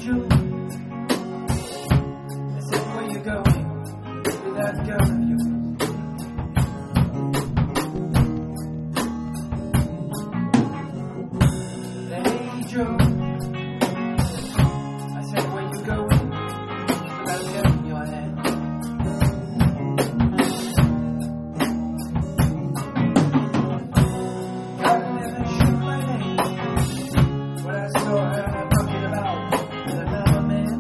angel. I said, where you going with that girl of yours? Hey Joe, I said, where you going with that girl in your hand? God never shoot my name when I saw her talking about with another man.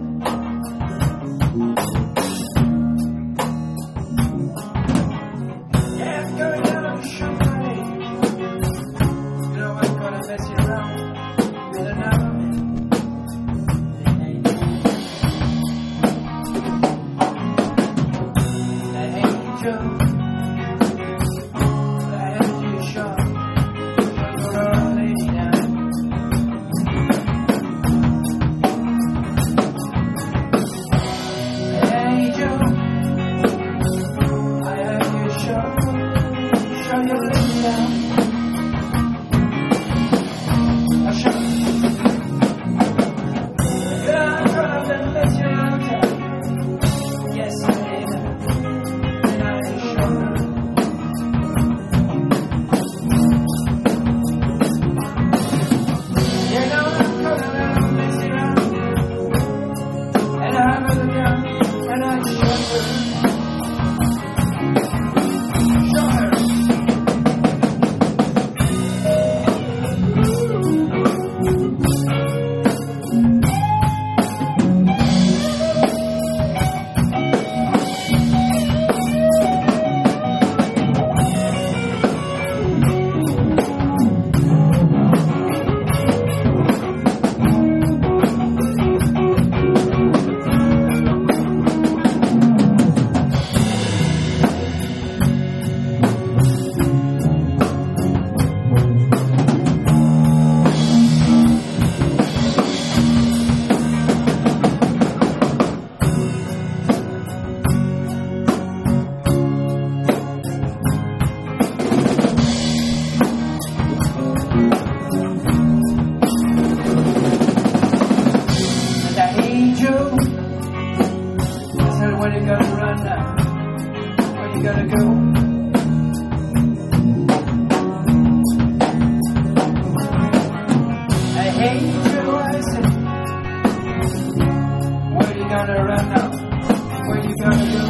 Yeah, I'm going down to shoot my name. You know I'm gonna mess you around with another man. Hey Joe, I had you shot. You're a lady now. Hey Joe, I had you shot. Show your lady now. I shot. Yeah, I'm gonna mess you around. Yes, I did. And I shot her. You know I'm gonna mess you around. And I have a gun and I shot her. Shot her. I said, where you gonna run now? Where you gonna go? Hey Joe, I said, where you gonna run now? Where you gonna go?